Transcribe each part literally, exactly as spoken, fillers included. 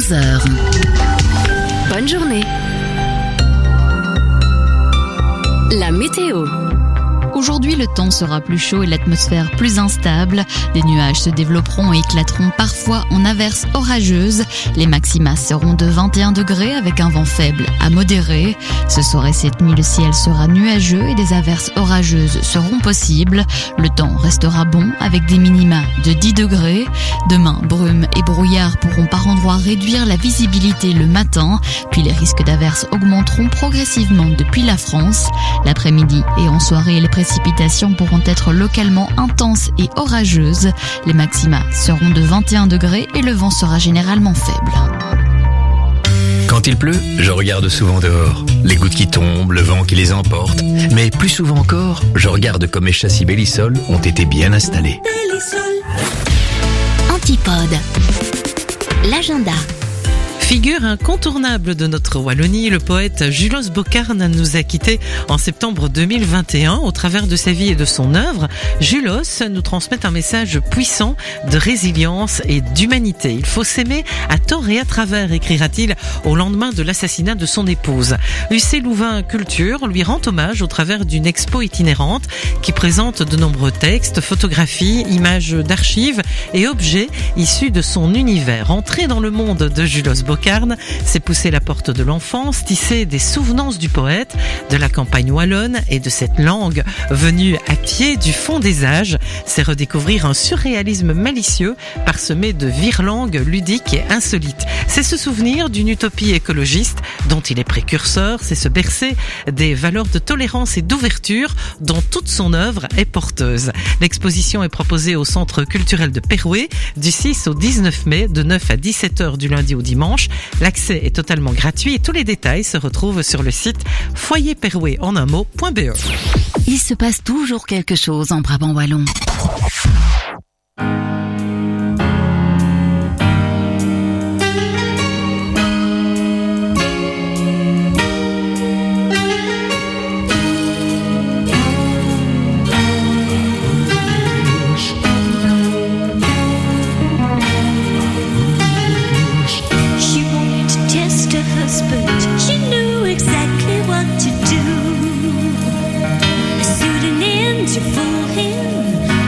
onze heures. Bonne journée. La météo. Aujourd'hui, le temps sera plus chaud et l'atmosphère plus instable. Des nuages se développeront et éclateront parfois en averses orageuses. Les maxima seront de vingt et un degrés avec un vent faible à modéré. Ce soir et cette nuit, le ciel sera nuageux et des averses orageuses seront possibles. Le temps restera bon avec des minima de dix degrés. Demain, brume et brouillard pourront par endroits réduire la visibilité le matin. Puis les risques d'averses augmenteront progressivement depuis la France. L'après-midi et en soirée, les précipitations pourront être localement intenses et orageuses. Les maxima seront de vingt et un degrés et le vent sera généralement faible. Quand il pleut, je regarde souvent dehors. Les gouttes qui tombent, le vent qui les emporte. Mais plus souvent encore, je regarde comme mes châssis Bellisol ont été bien installés. Antipode. L'agenda. Figure incontournable de notre Wallonie, le poète Julos Boccarne nous a quittés en septembre deux mille vingt et un. Au travers de sa vie et de son œuvre, Julos nous transmet un message puissant de résilience et d'humanité. Il faut s'aimer à tort et à travers, écrira-t-il au lendemain de l'assassinat de son épouse. U C Louvain Culture lui rend hommage au travers d'une expo itinérante qui présente de nombreux textes, photographies, images d'archives et objets issus de son univers. Entrer dans le monde de Julos Boccarne, c'est pousser la porte de l'enfance, tisser des souvenances du poète, de la campagne wallonne et de cette langue venue à pied du fond des âges. C'est redécouvrir un surréalisme malicieux parsemé de virelangues ludiques et insolites. C'est se souvenir d'une utopie écologiste dont il est précurseur, c'est se bercer des valeurs de tolérance et d'ouverture dont toute son œuvre est porteuse. L'exposition est proposée au Centre culturel de Perouet du six au dix-neuf mai, de neuf à dix-sept heures du lundi au dimanche. L'accès est totalement gratuit et tous les détails se retrouvent sur le site foyer perouet en un mot point b e. Il se passe toujours quelque chose en Brabant wallon. To fool him,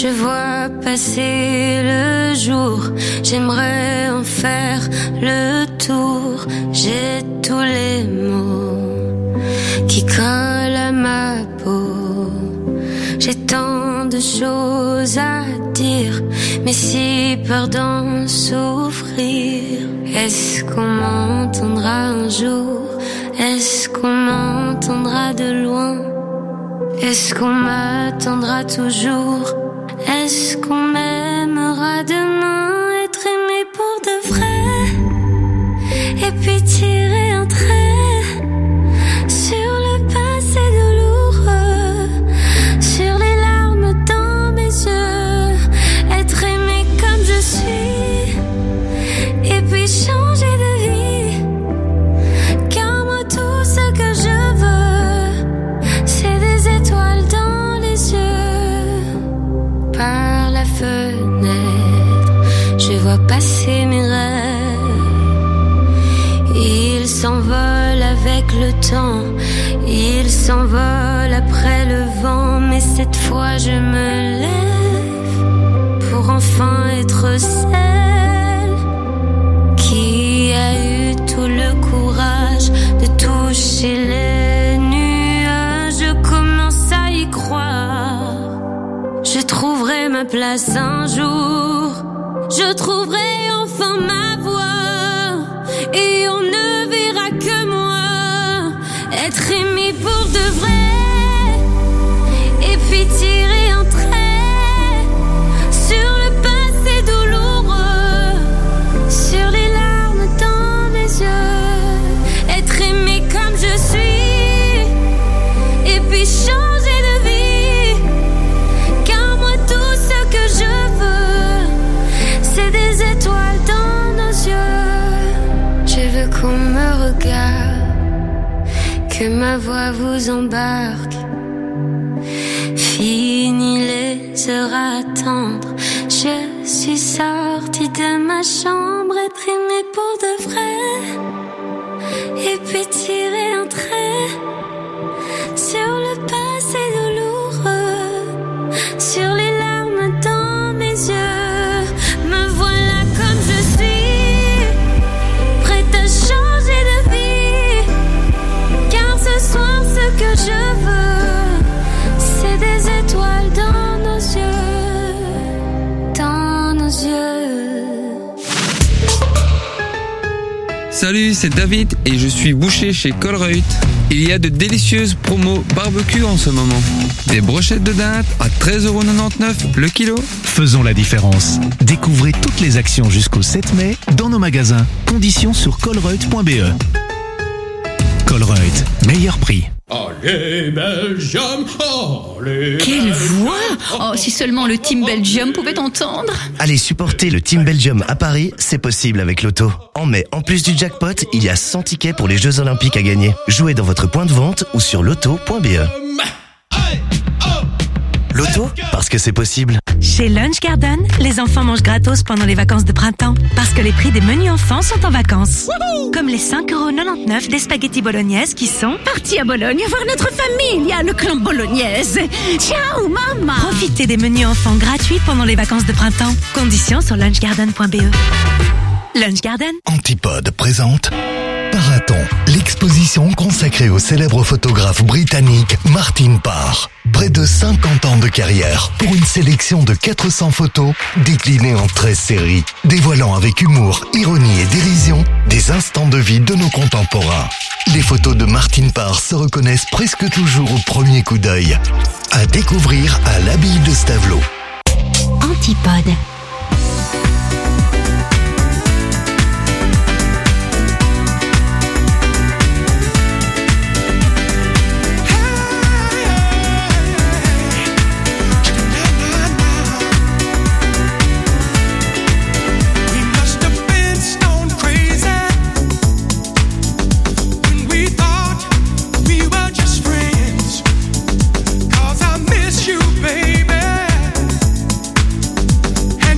Je vois passer le jour, j'aimerais en faire le tour. J'ai tous les mots qui collent à ma peau. J'ai tant de choses à dire, mais si peur d'en souffrir. Est-ce qu'on m'entendra un jour? Est-ce qu'on m'entendra de loin? Est-ce qu'on m'attendra toujours? Est-ce qu'on m'aimera demain? Être aimé pour de vrai, et puis tirer un trait sur le passé douloureux, sur les larmes dans mes yeux. Être aimé comme je suis, et puis changer de vie. Car moi tout ce que je veux, c'est des étoiles dans les yeux. Par la fenêtre, je vois passer mes rêves. Ils s'envolent avec le temps, ils s'envolent après le vent. Mais cette fois je me lève pour enfin être celle qui a eu tout le courage de toucher les nuages. Je commence à y croire. Je trouverai ma place un jour, je trouverai enfin ma voie, et on ne verra que moi. Être aimé pour de vrai, et puis tirer un trait sur le passé douloureux, sur les larmes dans mes yeux. Être aimé comme je suis, et puis changer de vie. C'est des étoiles dans nos yeux. Je veux qu'on me regarde, que ma voix vous embarque. Fini les heures à attendre, je suis sortie de ma chambre. Être aimée pour de vrai, et puis tirer un trait sur le passé douloureux, sur les larmes dans mes yeux. Que je veux, c'est des étoiles dans nos yeux, dans nos yeux. Salut, c'est David et je suis boucher chez Colruyt. Il y a de délicieuses promos barbecue en ce moment. Des brochettes de dinde à treize euros quatre-vingt-dix-neuf le kilo. Faisons la différence. Découvrez toutes les actions jusqu'au sept mai dans nos magasins. Conditions sur colruyt point b e. Colruyt, meilleur prix. Allez Belgium, allez. Quelle voix! Oh, si seulement le Team Belgium pouvait entendre. Allez supporter le Team Belgium à Paris, c'est possible avec Loto. En mai, en plus du jackpot, il y a cent tickets pour les Jeux Olympiques à gagner. Jouez dans votre point de vente ou sur loto point b e. Loto, parce que c'est possible. Chez Lunch Garden, les enfants mangent gratos pendant les vacances de printemps. Parce que les prix des menus enfants sont en vacances. Wouhou! Comme les cinq euros quatre-vingt-dix-neuf des spaghettis bolognaises qui sont partis à Bologne voir notre famille. Il y a le clan bolognaise. Ciao, maman! Profitez des menus enfants gratuits pendant les vacances de printemps. Conditions sur lunch garden point b e. Lunch Garden. Antipode présente Paraton, l'exposition consacrée au célèbre photographe britannique Martin Parr. Près de cinquante ans de carrière pour une sélection de quatre cents photos déclinées en treize séries, dévoilant avec humour, ironie et dérision des instants de vie de nos contemporains. Les photos de Martin Parr se reconnaissent presque toujours au premier coup d'œil. À découvrir à l'Abbaye de Stavelot. Antipode. Baby,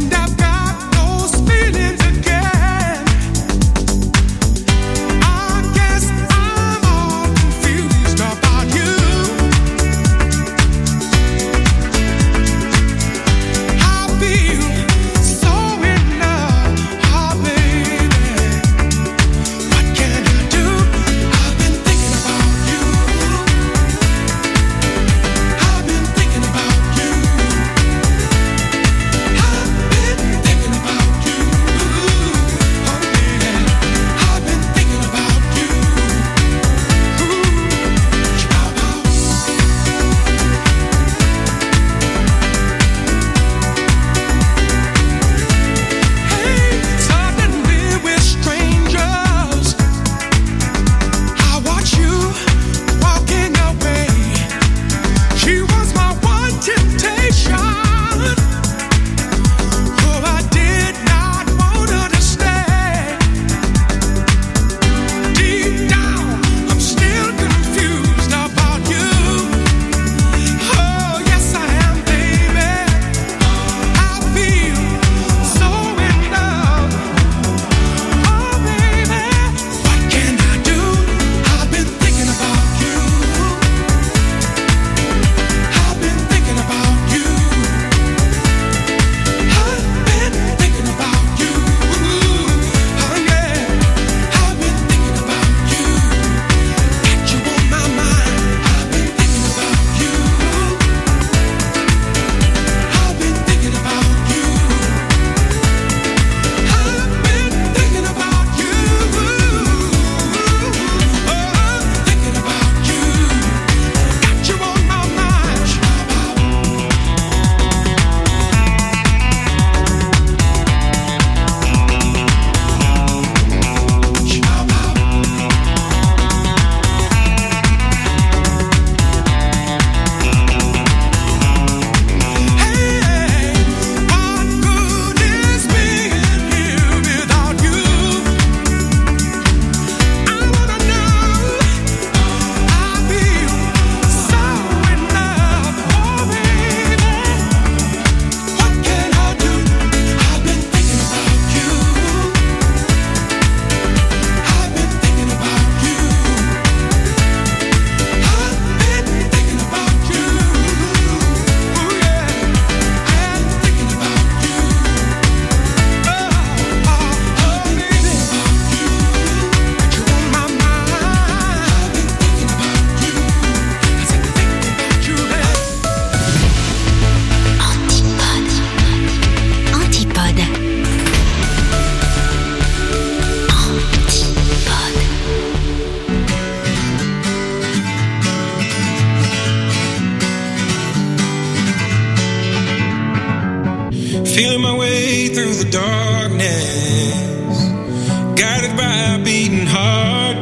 Feeling my way through the darkness, guided by a beating heart.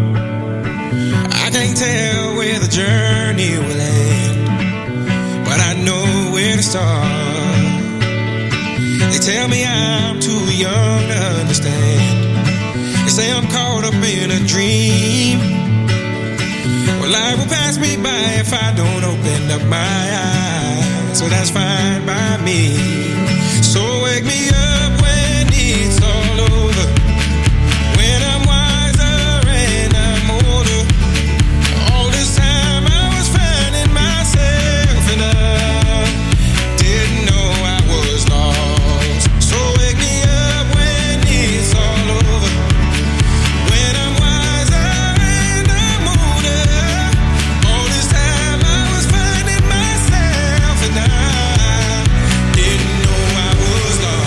I can't tell where the journey will end, but I know where to start. They tell me I'm too young to understand. They say I'm caught up in a dream. Well, life will pass me by if I don't open up my eyes, so that's fine by me. So wake me up when it's all over, when I'm wiser and I'm older. All this time I was finding myself and I didn't know I was lost. So wake me up when it's all over, when I'm wiser and I'm older. All this time I was finding myself and I didn't know I was lost.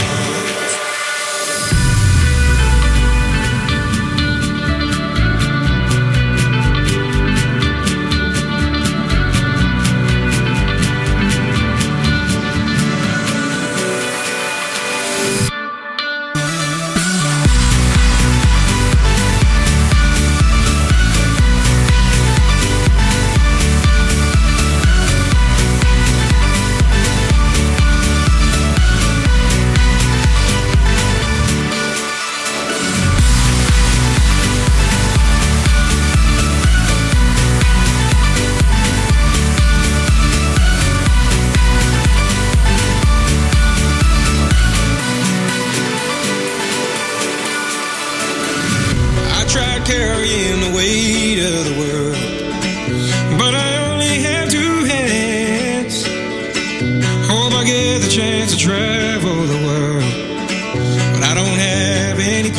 I tried carrying the weight of the world, but I only have two hands. Hope I get the chance to travel the world, but I don't have any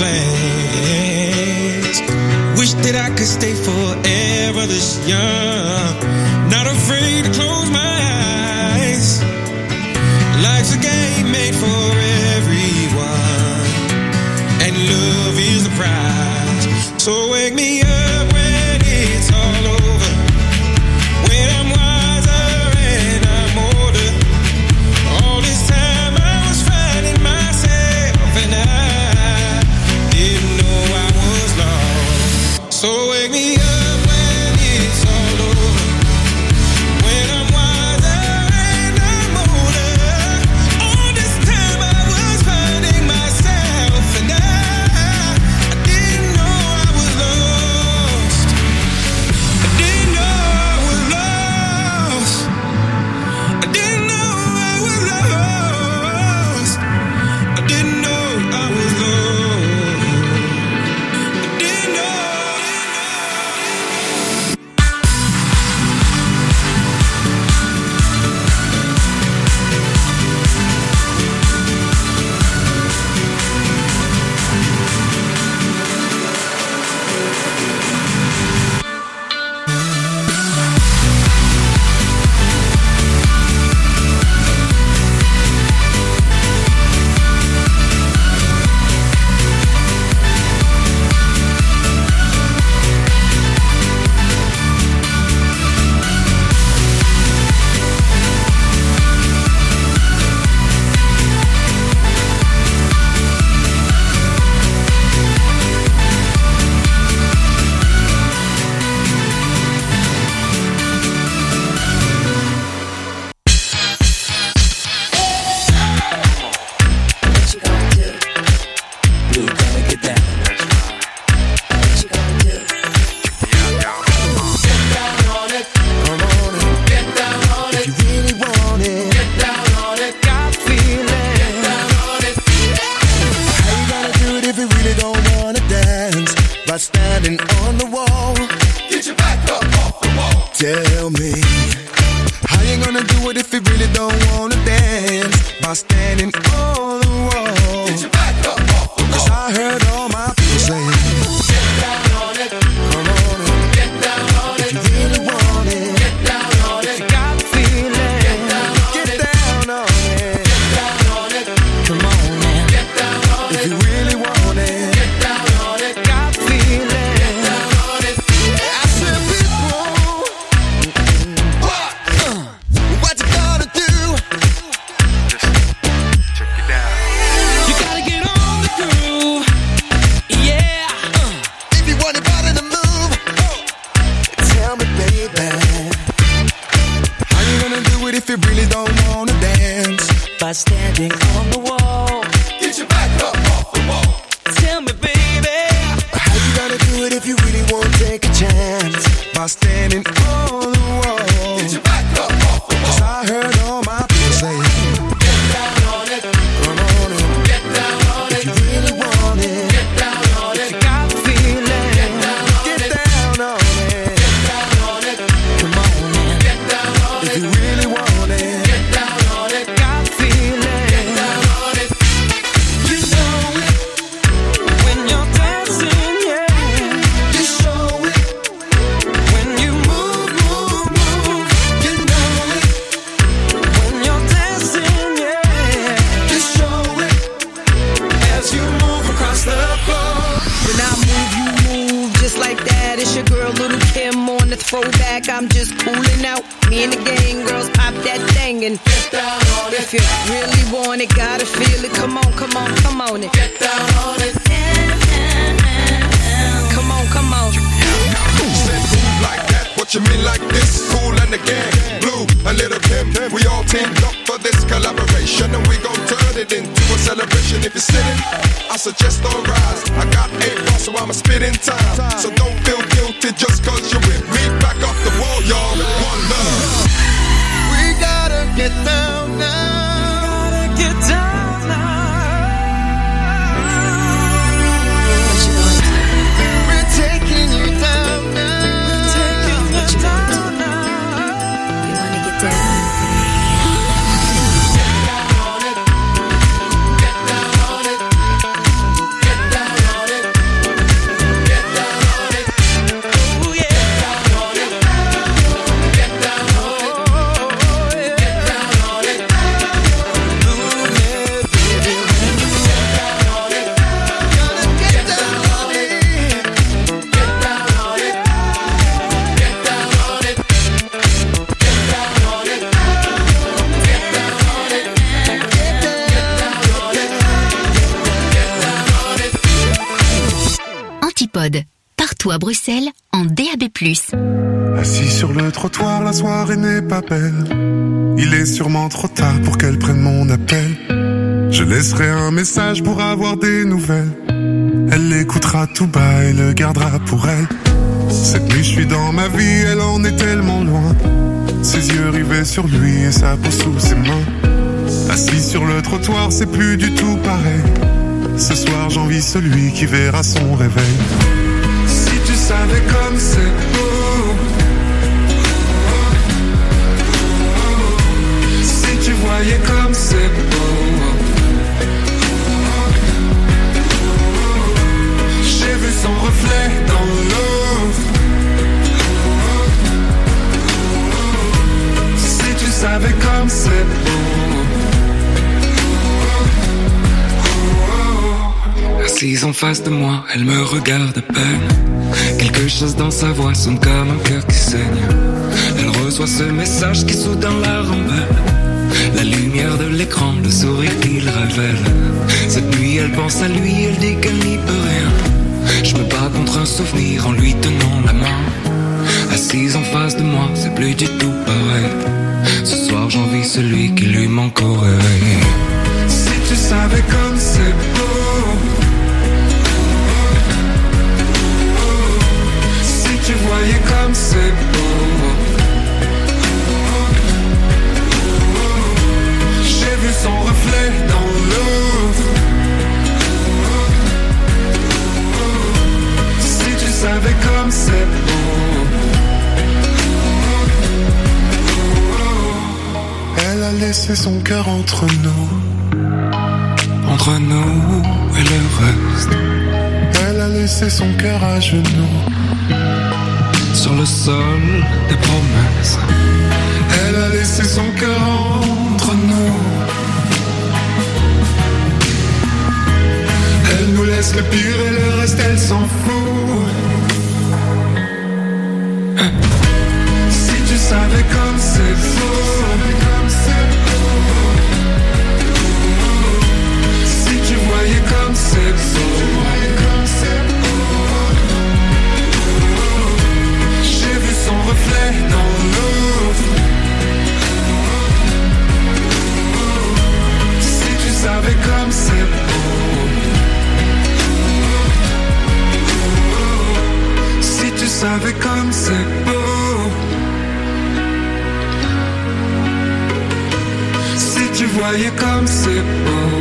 plans. Wish that I could stay forever this young, not afraid to close my eyes. Life's a game made for everyone, and love is the prize. So wake me up when it's all over, when I'm wiser and I'm older. All this time I was finding myself and I didn't know I was lost. So wake me up when it's all over, when I'm wiser and I'm older. All this time I was finding myself and I, I didn't know I was lost. I didn't know I was lost. I didn't know I was lost. I didn't know I was lost. I didn't know. By standing on the wall, get your back up off the wall. Tell me, how you gonna do it if you really don't wanna dance? By standing on the wall, get your back up off the wall. 'Cause I heard all my people say, get down on it, come on and get down on it. If you really want it, get down on it. If you got the feeling, get down on it. Get down on it, get down on it. Come on now, get down on it. If you really want it, get down on it. Got the feeling, get down on it. I said, people, what? Uh, what you gonna do? Just check it. by standing on the wall. Get your back up off the wall. Tell me, baby, how you gonna do it if you really won't take a chance? By standing on the wall. Get your back up off the wall. 'Cause I heard all my people say, get down on it. Come on in. Get down on it. If you really want it. Get down on it. If you got the feeling. Get down on it. Get down on it. Get down on it. Come on in. Get down on it. If you really want it. Get down on it. Got the feeling. Get down on it. you know it. When you're dancing, yeah, You show it. when you move, move, move, You know it. when you're dancing, yeah, You show it. as you move across the floor. When I move, you move just like that. It's your girl, Little Kim, on the throwback. I'm just cooling out. Me and the gang girls pop that thing and Get down on if it. you really want it, gotta feel it. Come on, come on, come on it. Get down on it. Come on, come on. Said move like that. What you mean like this? Cool and the gang. Blue, a little Kim. We all teamed up for this collaboration and we gon' turn it into a celebration. If you're sitting, I suggest don't rise. I got eight bars, so I'ma spit in time. So don't feel guilty just 'cause you're with me. Back off the wall, y'all. One love. We gotta get down now. Gotta get down now. We're taking you down now. Taking you down now. You wanna get down? Get down on it. Get down on it. Get down on it. Get down on it. Oh yeah. Get down on it. Get down on it. Get down on it. Move it, baby. Get down on it. Gotta get down on it. Get down on it. Get down on it. Get down on it. Get down on it. Get down on it. Antipode, partout à Bruxelles, en D A B plus. Assis sur le trottoir, la soirée n'est pas belle. Il est sûrement trop tard pour qu'elle prenne mon appel. Je laisserai un message pour avoir des nouvelles. Elle l'écoutera tout bas et le gardera pour elle. Cette nuit je suis dans ma vie, elle en est tellement loin. Ses yeux rivés sur lui et sa peau sous ses mains. Assis sur le trottoir, c'est plus du tout pareil. Ce soir j'envie celui qui verra son réveil. Si tu savais comme c'est beau. Si tu voyais comme c'est beau. J'ai vu son reflet dans l'eau. Si tu savais comme c'est beau. Assise en face de moi, elle me regarde à peine. Quelque chose dans sa voix sonne comme un cœur qui saigne. Elle reçoit ce message qui soudain la rembelle. La lumière de l'écran, le sourire qu'il révèle. Cette nuit elle pense à lui, elle dit qu'elle n'y peut rien. Je me bats contre un souvenir en lui tenant la main. Assise en face de moi, c'est plus du tout pareil. Ce soir j'envie celui qui lui manque au réveil. Si tu savais comme c'est beau. Si tu voyais comme c'est beau. J'ai vu son reflet dans l'eau. Si tu savais comme c'est beau. Elle a laissé son cœur entre nous. Entre nous et le reste. Elle a laissé son cœur à genoux. Sur le sol des promesses. Elle a laissé son cœur entre nous. Elle nous laisse le pire et le reste elle s'en fout. Si tu savais comme c'est beau. Si tu voyais comme c'est beau. J'ai vu son reflet dans l'eau. voyez comme c'est beau.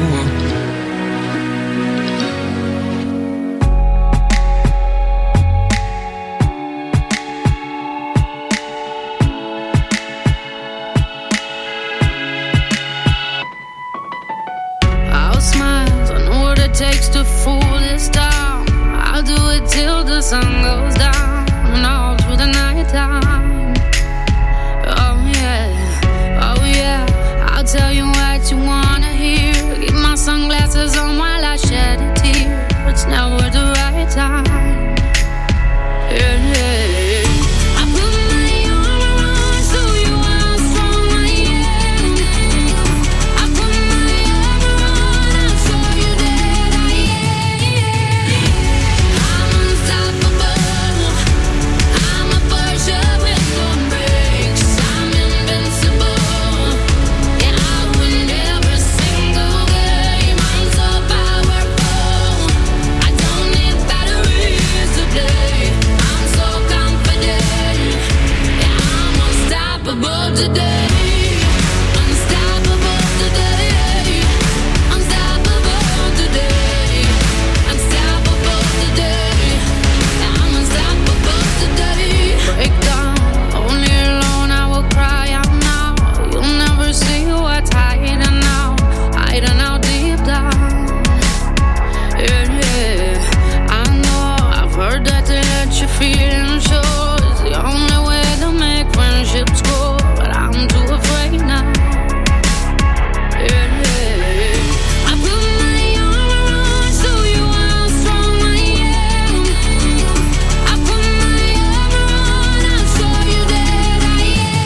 Takes to fool this town. I'll do it till the sun goes down and all through the night time. Oh yeah, oh yeah, I'll tell you what you wanna hear. Keep my sunglasses on while I shed a tear. It's never the right time. Yeah, yeah. I put my arm around so you how strong I am. I put my arm around and show you that I am. I'm unstoppable. I'm a Porsche with no brakes. I'm invincible. Yeah, I win every single game. I'm so powerful. I don't need batteries to play. I'm so confident. Yeah, I'm unstoppable today. Unstoppable today. Unstoppable today. Unstoppable today. Yeah, I'm unstoppable today. Break down, only alone I will cry out now. You'll never see what's hiding out, hiding out deep down. Yeah, yeah. I know, I've heard that to let you feel and show is the only way to make friendships grow, but I'm too afraid now. Yeah, yeah. I put my arm around so you how strong I am. I put my arm around and show you that I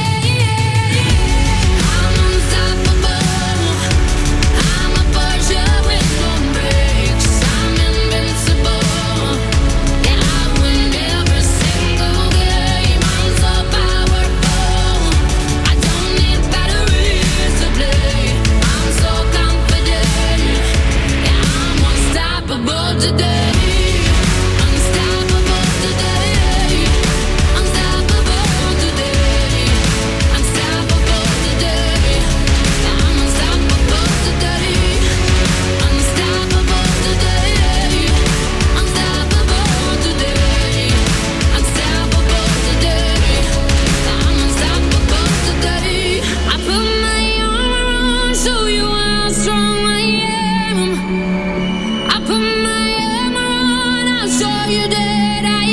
am. I'm unstoppable. I'm a Porsche with no brakes. I'm invincible. Yeah, I win every single game. I'm so powerful. I don't need batteries to play. I'm so confident. Yeah, I'm unstoppable today. Unstoppable today. Unstoppable today. Unstoppable today. Yeah, I'm unstoppable today. Unstoppable today. Unstoppable today. Unstoppable today. I'm unstoppable today. I put my arm around, show you how strong I am. I put my arm around, I'll show you that I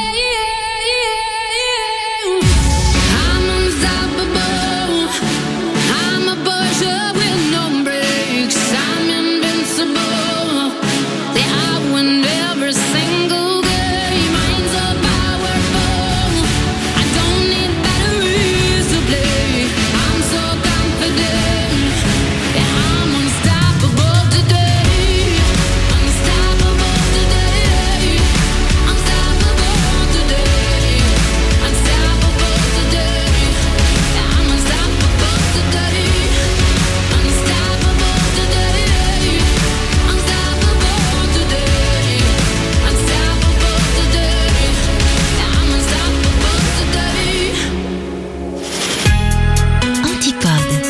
am. I'm unstoppable. I'm a Porsche with no brakes. I'm invincible. Yeah, I win every single game. I'm so powerful. I don't need batteries to play. I'm so confident. Yeah, I'm unstoppable today. Unstoppable today. Unstoppable today. Unstoppable today. Yeah, I'm unstoppable today. Unstoppable today. Unstoppable today. Unstoppable today. Yeah, I'm unstoppable today. Antipode.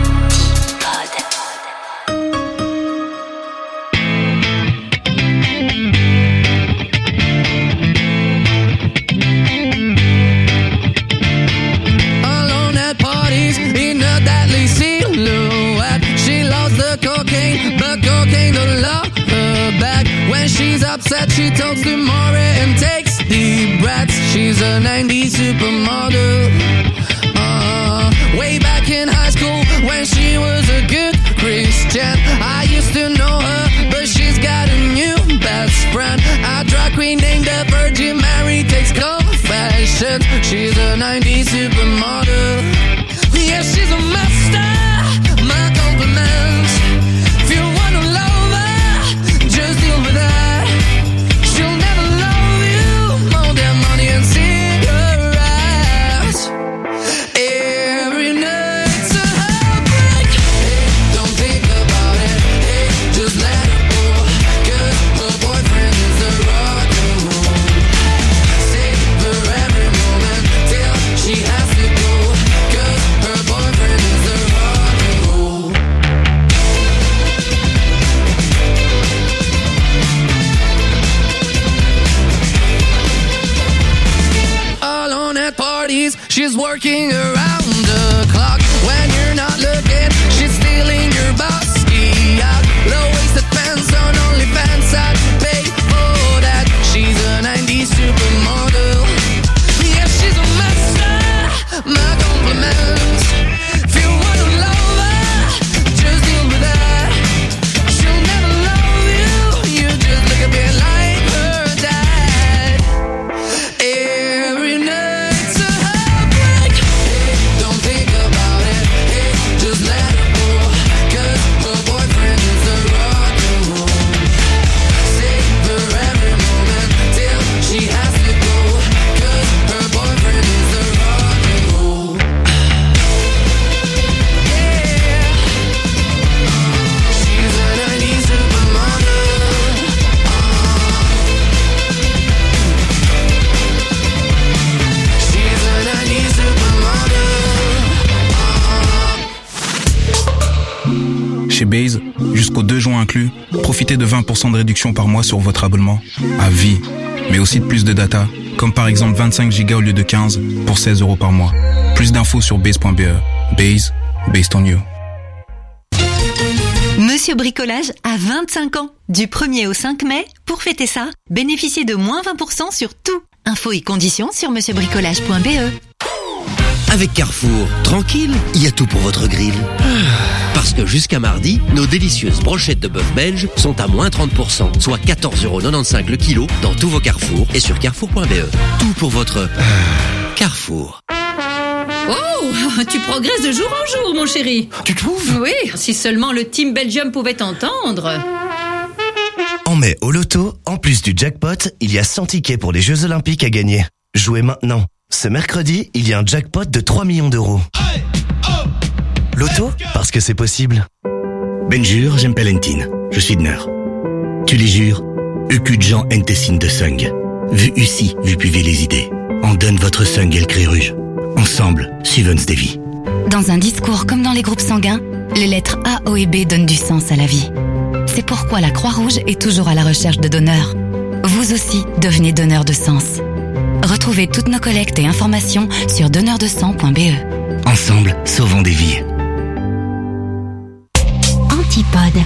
Alone at parties in a deadly silhouette. She loves the cocaine, but cocaine don't love her back. When she's upset, she talks to Maury and takes deep breaths. She's a nineties supermodel. Uh, way back in high school when she was a good Christian. I used to know her, but she's got a new best friend. A drag queen named the Virgin Mary takes confessions. She's a nineties supermodel. Yeah, she's a master. My compliments. If you wanna love her, just deal with her. She'll never love you more than money and cigarettes. She's working around the clock when you're not looking. She's stealing your bossy out. Low-waisted pants on OnlyFans. I'd pay for that. She's a nineties supermodel. Yeah, she's a master. My compliments. If you wanna love her, just deal with that. She'll never love you. You just look a bit like her dad. Every night's a heartbreak. Hey, don't think about it. Hey, just let it go. 'Cause her boyfriend is a rock and roll. Savor every moment till she has to go. 'Cause her boyfriend is a rock and roll. Yeah. She's a nineties supermodel. She's a nineties supermodel. Chez Base, jusqu'au deux juin inclus, profitez de vingt pour cent de réduction par mois sur votre abonnement, à vie, mais aussi de plus de data, comme par exemple vingt-cinq gigas au lieu de quinze, pour seize euros par mois. Plus d'infos sur base point b e. Base, based on you. Monsieur Bricolage a vingt-cinq ans. Du premier au cinq mai, pour fêter ça, bénéficiez de moins vingt pour cent sur tout. Infos et conditions sur monsieur bricolage point b e. Avec Carrefour, tranquille, il y a tout pour votre grill. Parce que jusqu'à mardi, nos délicieuses brochettes de bœuf belge sont à moins trente pour cent, soit quatorze euros quatre-vingt-quinze le kilo dans tous vos Carrefour et sur carrefour point b e. Tout pour votre Carrefour. Oh, tu progresses de jour en jour, mon chéri. Tu trouves? Oui, si seulement le Team Belgium pouvait t'entendre. En mai, au loto, en plus du jackpot, il y a cent tickets pour les Jeux Olympiques à gagner. Jouez maintenant. Ce mercredi, il y a un jackpot de trois millions d'euros. Loto, parce que c'est possible. Benjur, j'aime Palentine. Je suis de Neur. Tu les jures, Eukudjan Entessin de Sung. Vu ici, vu puiver les idées. On donne votre Sung et le Créruge. Ensemble, Suvens Devi. Dans un discours comme dans les groupes sanguins, les lettres A, O et B donnent du sens à la vie. C'est pourquoi la Croix-Rouge est toujours à la recherche de donneurs. Vous aussi, devenez donneur de sens. Retrouvez toutes nos collectes et informations sur donneur de sang point b e. Ensemble, sauvons des vies. Antipode.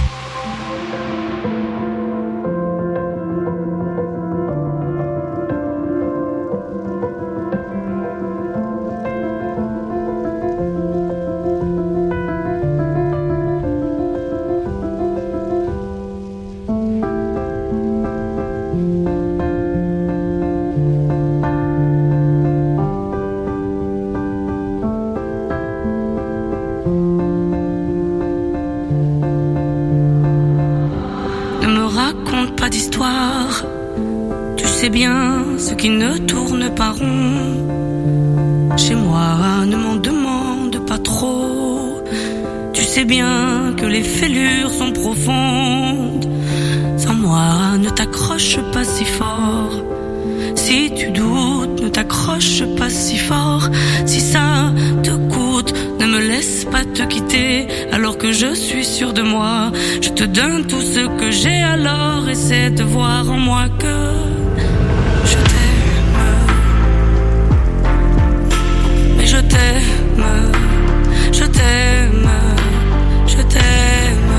Qui ne tourne pas rond. Chez moi, ne m'en demande pas trop. Tu sais bien que les fêlures sont profondes. Sans moi, ne t'accroche pas si fort. Si tu doutes, ne t'accroche pas si fort. Si ça te coûte, ne me laisse pas te quitter. Alors que je suis sûr de moi, je te donne tout ce que j'ai. Alors essaie de voir en moi que je t'aime. Je t'aime, je t'aime, je t'aime,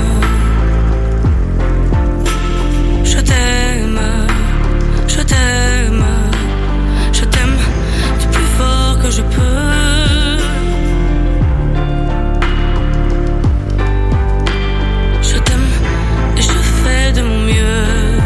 je t'aime, je t'aime, je t'aime du plus fort que je peux. Je t'aime et je fais de mon mieux.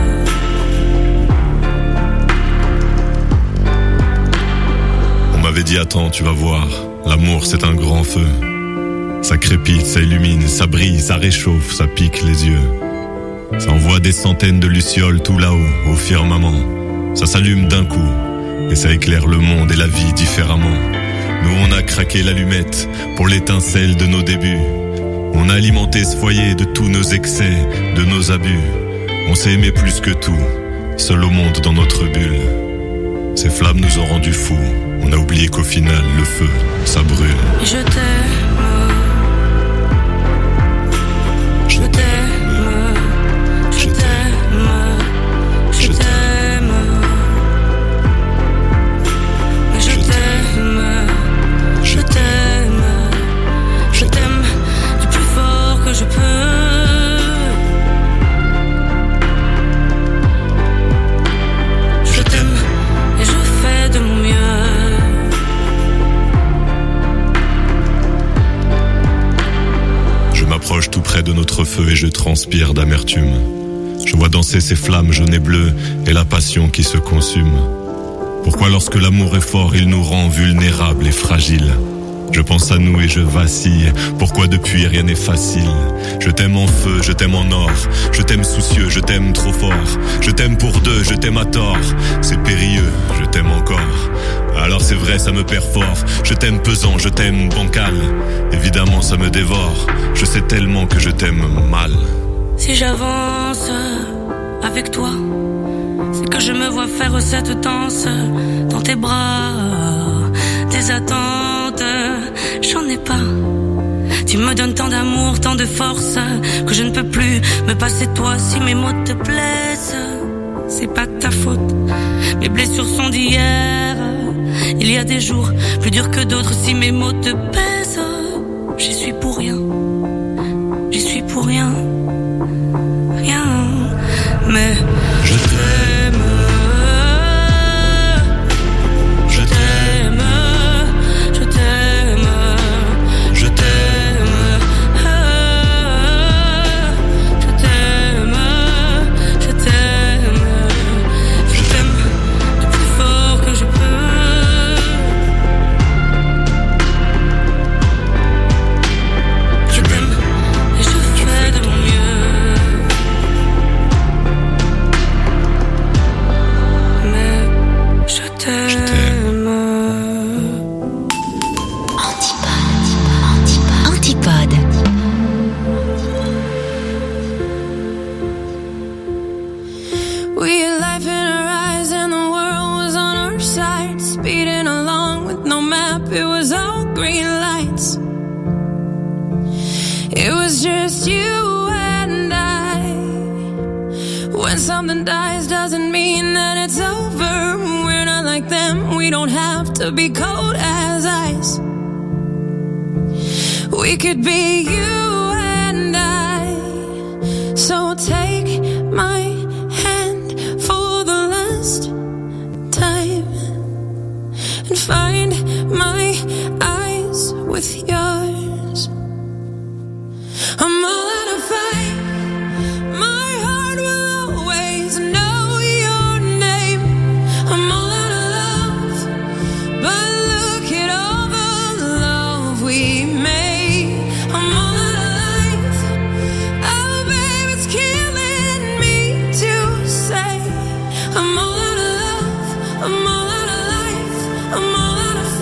On m'avait dit attends, tu vas voir. L'amour c'est un grand feu. Ça crépite, ça illumine, ça brille, ça réchauffe, ça pique les yeux. Ça envoie des centaines de lucioles tout là-haut, au firmament. Ça s'allume d'un coup, et ça éclaire le monde et la vie différemment. Nous on a craqué l'allumette pour l'étincelle de nos débuts. On a alimenté ce foyer de tous nos excès, de nos abus. On s'est aimé plus que tout, seul au monde dans notre bulle. Ces flammes nous ont rendus fous. On a oublié qu'au final, le feu, ça brûle. Je t'aime. Je t'aime. Je t'aime. Je t'aime. Je t'aime. et je transpire d'amertume. Je vois danser ces flammes jaunes et bleues et la passion qui se consume. Pourquoi lorsque l'amour est fort, il nous rend vulnérables et fragiles? Je pense à nous et je vacille. Pourquoi depuis rien n'est facile? Je t'aime en feu, je t'aime en or. Je t'aime soucieux, je t'aime trop fort. Je t'aime pour deux, je t'aime à tort. C'est périlleux, je t'aime encore. Alors c'est vrai, ça me perd fort. Je t'aime pesant, je t'aime bancal. Évidemment ça me dévore. Je sais tellement que je t'aime mal. Si j'avance avec toi, c'est que je me vois faire cette danse dans tes bras. Tes attentes, j'en ai pas. Tu me donnes tant d'amour, tant de force, que je ne peux plus me passer de toi. Si mes mots te plaisent, c'est pas de ta faute. Mes blessures sont d'hier. Il y a des jours plus durs que d'autres. Si mes mots te pèsent, j'y suis pour rien. J'y suis pour rien. Rien. Mais je t'aime. Je t'aime. Je t'aime. Je t'aime. Je t'aime. Je t'aime. Je t'aime du plus fort que je peux. Je t'aime et je fais de mon mieux. Mais je t'aime. Antipode. We had life in our eyes and the world was on our side. Speeding along with no map, it was all green lights. It was just you and I. When something dies doesn't mean that it's over. We're not like them, we don't have to be cold as ice. We could be you and I. So take my hand for the last time and find my eyes with yours. I'm all out of fight. My heart will always know your name. I'm all out of love, but look at all the love we made. I'm all out of life. Oh, babe, it's killing me to say. I'm all out of love. I'm all out of life. I'm all out of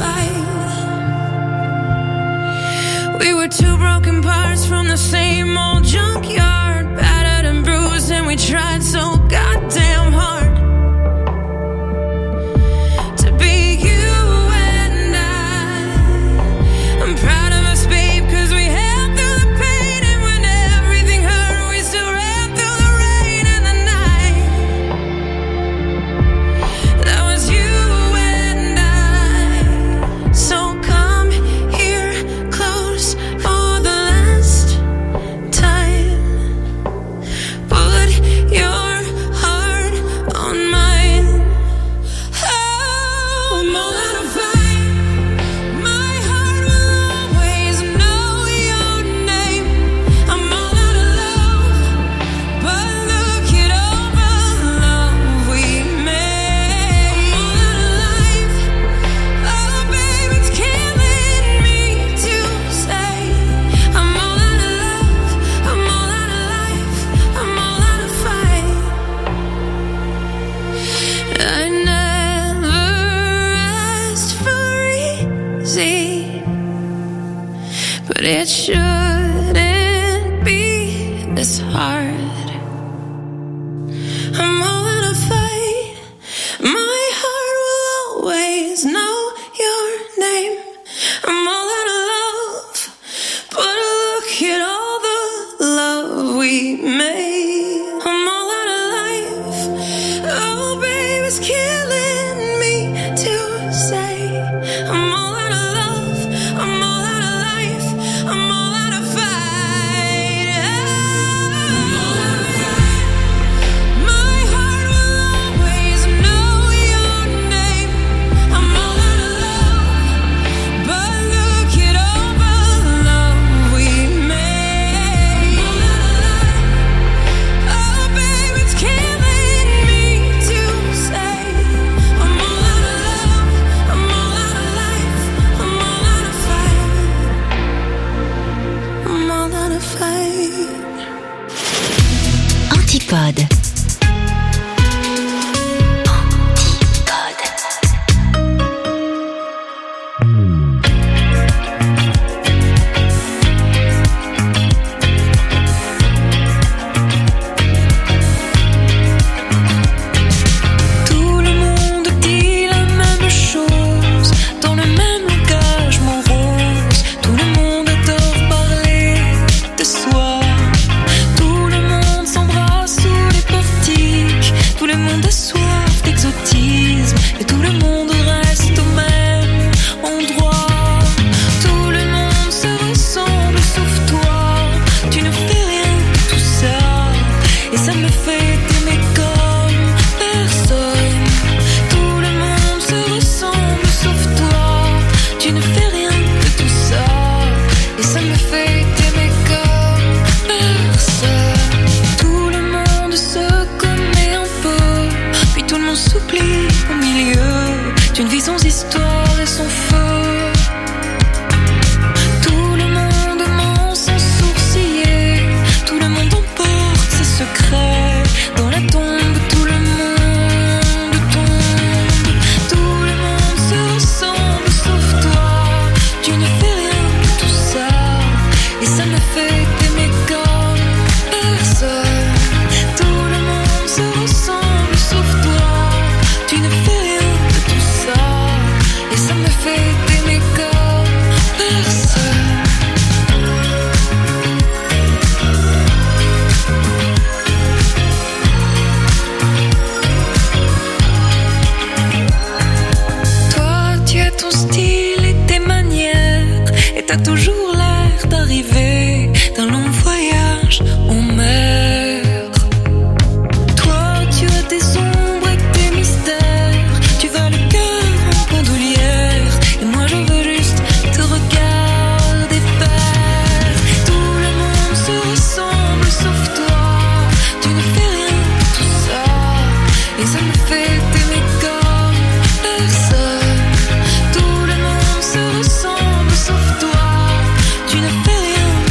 fight. We were two broken parts from the same old junkyard, battered and bruised, and we tried so goddamn hard to be you and I. I'm proud of us, babe, cause we held through the pain, and when everything hurt, we still ran through the rain and the night. That was you and I. So come here close for the last time. Put your heart on mine. Oh, I'm all out of fight. My heart will always know your name. I'm all out of love, but look at all the love we made. I'm all out of life. Oh, babe, it's killing me to say. I'm all out of love. I'm all out of life. I'm all out of fight. I never asked for easy, but it shouldn't be this hard. I'm all out of fight. My heart will always know your name. I'm all out of love, but look at all the love we made. I'm all out of life. Oh, babe, it's killing me to say. I'm all out of love. I'm all out of life. I'm all out of fight. I'm all out of fight. My heart will always know your name. I'm all out of love, but look at all the love we made. I'm all out of life. Antipode. Tu ne fais rien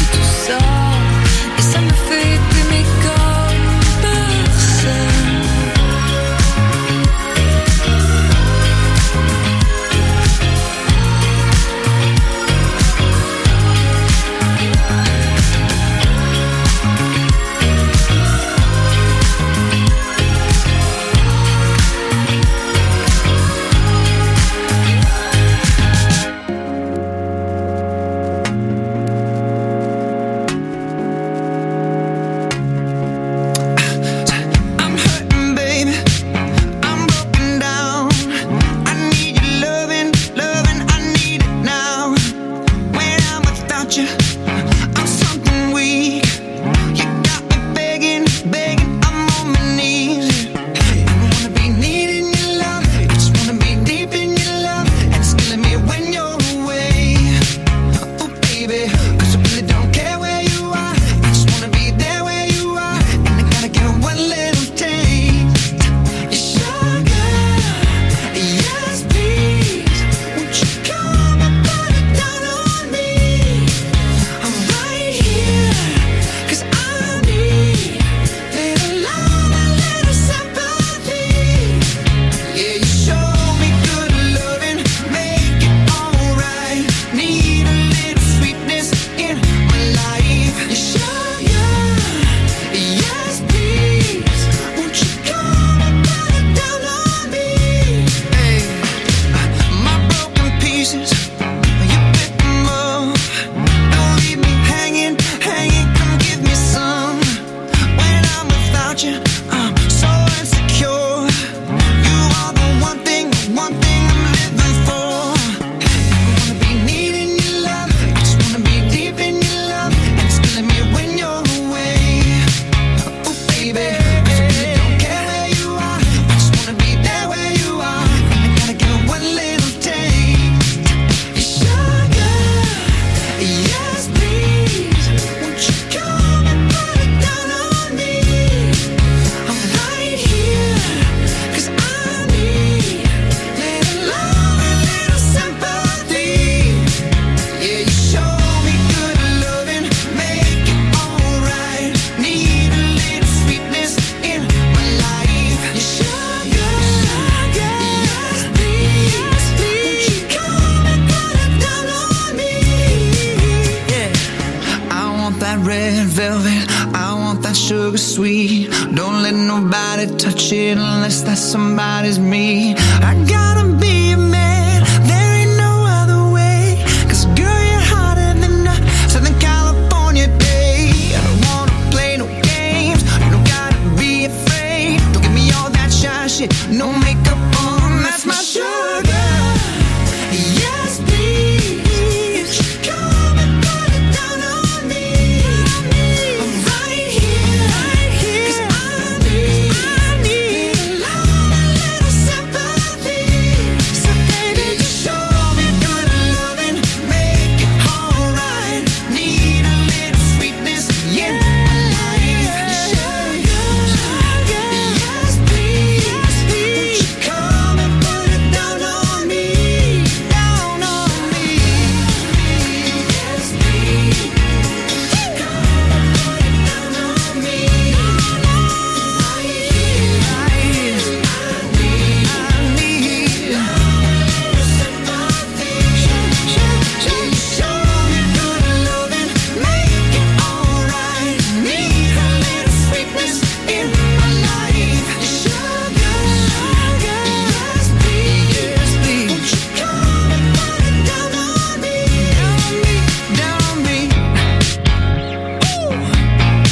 sugar sweet. Don't let nobody touch it unless that somebody's me. I gotta be a man, there ain't no other way. Cause girl, you're hotter than a Southern California day. I don't wanna play no games, you don't gotta be afraid. Don't give me all that shy shit, no makeup on, that's my sugar. Yes, please, come and put it down on me. I'm right here, right here. 'Cause I need, I need a lot, a little sympathy. So baby, just show me good loving, make it alright. Need a little sweetness in my life. Sugar, sugar, yes, please, please. Won't you come and put it down on me, down on me. Yes, please, come and put it down on me. Right here, right here. I need, I need a little sympathy. Show me good loving, make it alright. Need a little sweetness in my life. Sugar, sugar, yes please, yes please. Won't you come and put it down on me, down on me, down on me.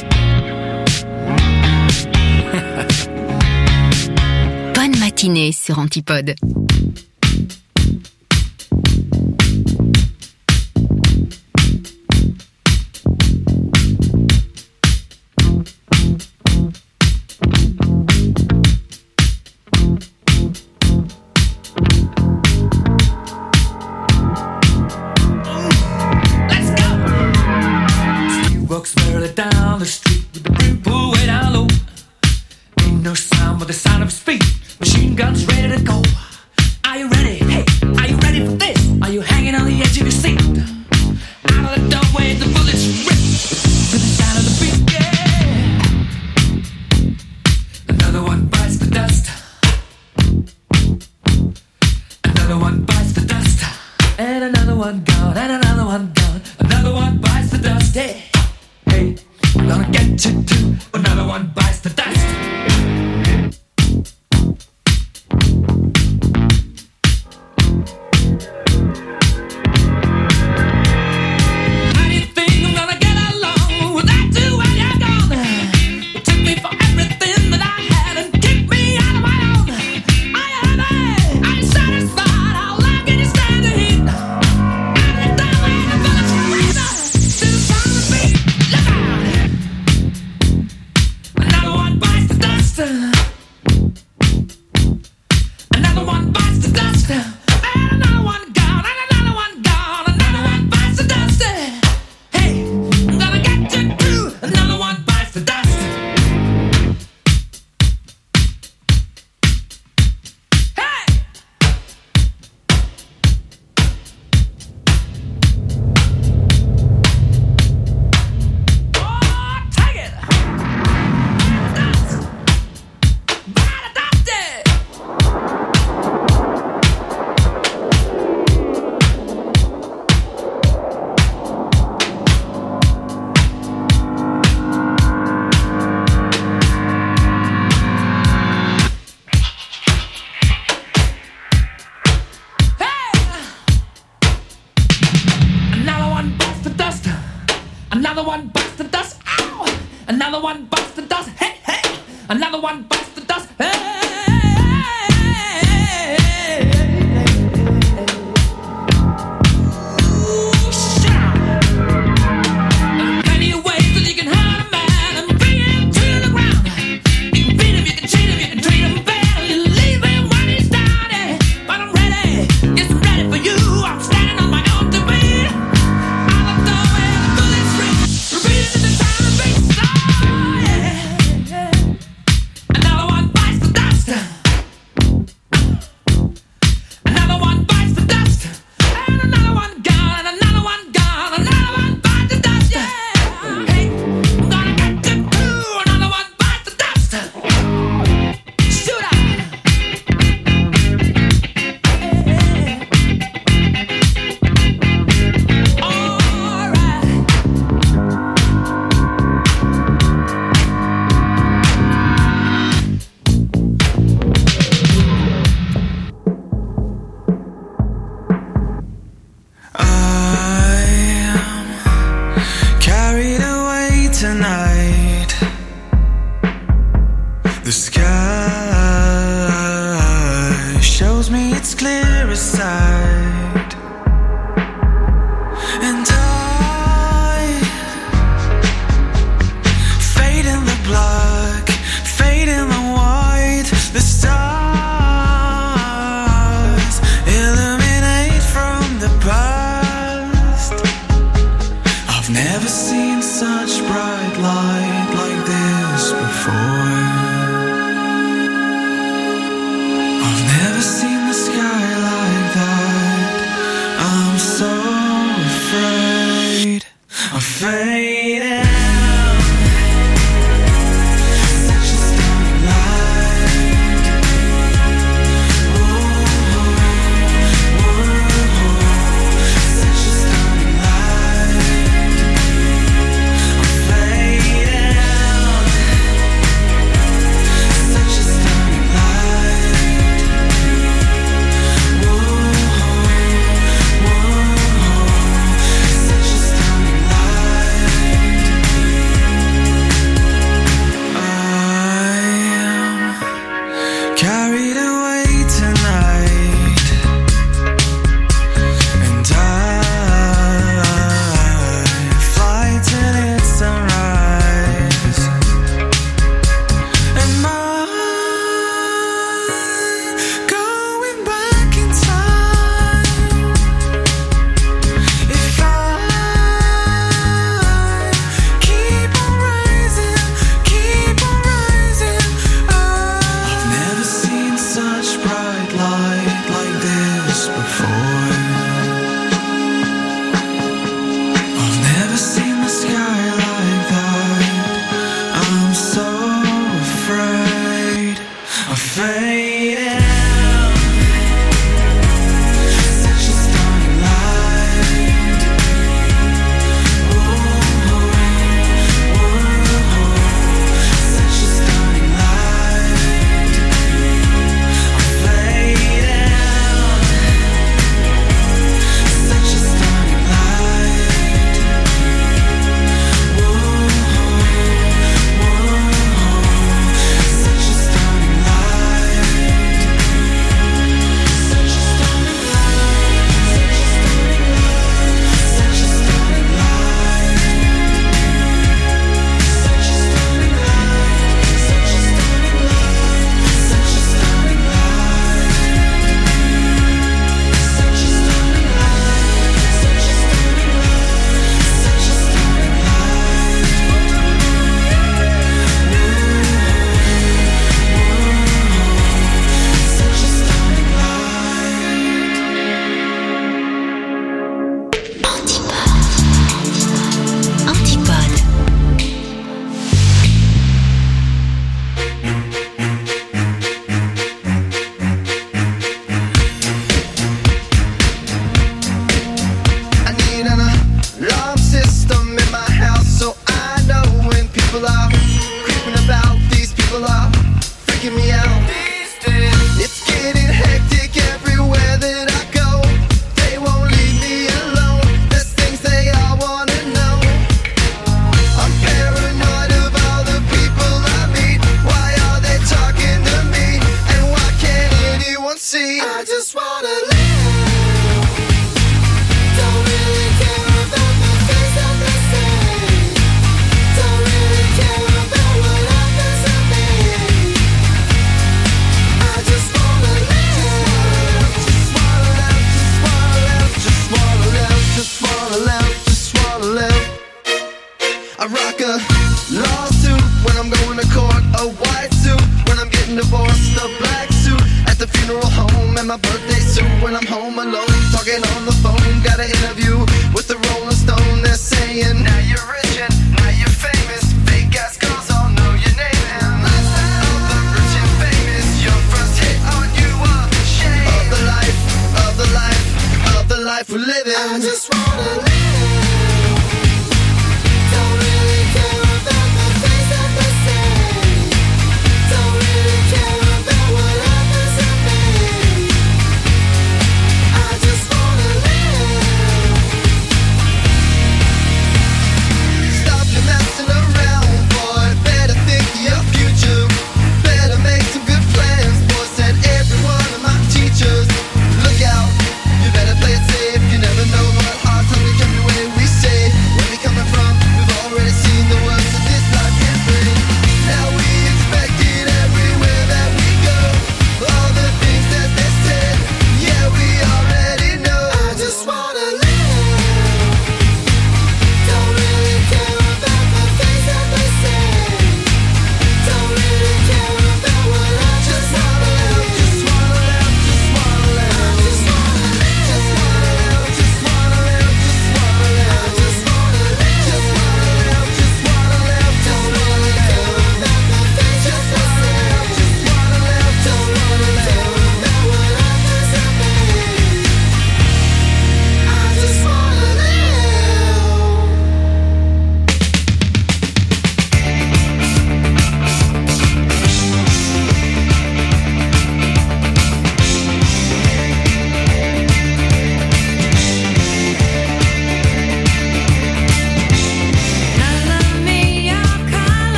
Bonne matinée sur Antipode. He walks merrily down the street with the brim pulled way down low. Ain't no sound but the sound of his feet. Machine guns ready to go. Are you ready? Hey, are you ready for this? Are you hanging on the edge of your seat? Out of the doorway, the bullets rip to the sound of the beat. Yeah. Another one bites the dust. Another one bites the dust. And another one gone. And another one gone. Another one bites the dust. Hey, hey, I'm gonna get you too. Another one bites the dust. How do you think I'm gonna get along without you when you're gone? You took me for everything that I had and kicked me out of my own. Are you happy? Are you satisfied? How long can you stand the heat? Out of the doorway, the bullets rip to the sound of the beat. Look out! Another one bites the dust. Another one bites the dust. And another one gone. And another one gone. Another one bites the dust. Hey, I'm gonna get you too. Another one bites the dust. Hey! Oh, take it! Dust! Bite the dust! Another one bites the dust. Another one bites the dust. Ow! Another one bites the dust. Hey, hey! Another one bites the dust. Hey! Ooh, shout! There are plenty of ways that you can hurt a man and bring him to the ground. You can beat him, you can cheat him, you can treat him bad, you leave him when he's down. eh. But I'm ready, yes, I'm ready for you. I'm standing on my own two feet. Out the doorway, the bullets rip, repeating to the sound of the beat. Oh, yeah, yeah. Another one bites the dust. The sky shows me its clearest side, and I fade in the black, fade in the white. The stars illuminate from the past. I've never seen such bright light like this before. Never seen the sky like that. I'm so afraid of fading. Such a stunning light. Whoa, whoa, such a stunning light. I'm fading. Such a stunning light. Carried away tonight, and I fly till it's sunrise. Am I going back in time? If I keep on rising, keep on rising, I've never seen such bright light like this before. I've never seen the sky like that. I'm so afraid of fading. Such a stunning light. Whoa, whoa, such a stunning light. I'm fading. Such a stunning light. Whoa, whoa, such a stunning light. Such a stunning light. Such a stunning light. Such a stunning light. Such a stunning light. Such a stunning light. Such a stunning light. Such a stunning light. Such a stunning Antipode. I need an alarm system in my house so I know when people are creeping about. These people are freaking me out. It's getting hectic everywhere that I go. They won't leave me alone. There's things they all wanna know. I'm paranoid of all the people I meet. Why are they talking to me? And why can't anyone see? I just wanna live. Don't really care about the things that they say. Don't really care about what happens to me. I just wanna live. Just wanna live, just wanna live, just wanna live, just wanna live, just wanna live. I rock a lawsuit when I'm going to court, a white suit when I'm getting divorced, a black suit at the funeral home, and my birthday suit when I'm home alone, talking on the phone. Got an interview with the Rolling Stone. They're saying, now you're rich and now you're